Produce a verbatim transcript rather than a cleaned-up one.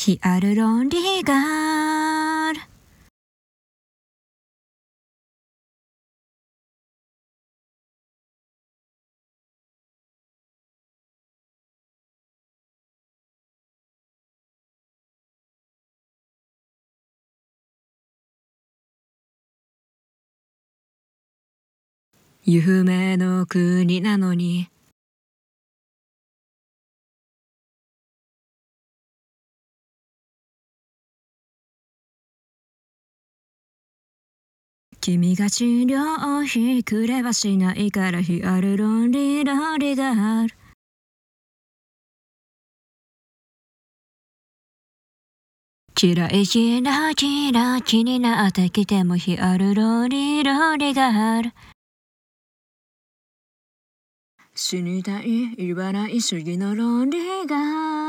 ヒアルロンリガール。夢の国なのに君が治療費くれはしないからヒアルロンリロリがある。キライキラキラ気になってきてもヒアルロリロリがある。死にたい言わない主義の論理が